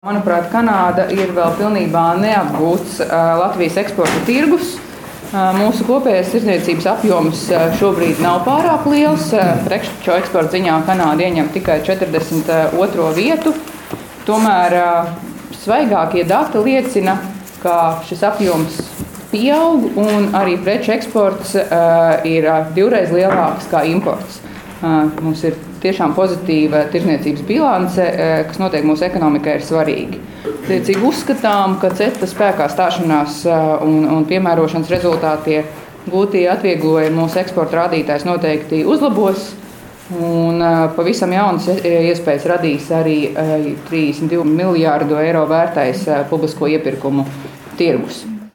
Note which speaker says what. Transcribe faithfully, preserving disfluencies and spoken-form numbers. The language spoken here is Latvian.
Speaker 1: Manuprāt, Kanāda ir vēl pilnībā neapgūts Latvijas eksporta tirgus. Mūsu kopējais tirdzniecības apjoms šobrīd nav pārāk liels. Preču eksporta ziņā Kanāda ieņem tikai četrdesmit otro vietu. Tomēr svaigākie dati liecina, ka šis apjoms pieaug un arī preču eksports ir divreiz lielāks kā imports. Mums ir tiešām pozitīva tirdzniecības bilance, kas noteikti mūsu ekonomikai ir svarīgi. Tiecīgi uzskatām, ka CETA spēkā stāšanās un, un piemērošanas rezultātie gūtie atvieglojumi mūsu eksporta rādītājs noteikti uzlabos. Un pavisam jaunas iespējas radīs arī trīsdesmit divu miljārdu eiro vērtais publisko iepirkumu tirgus.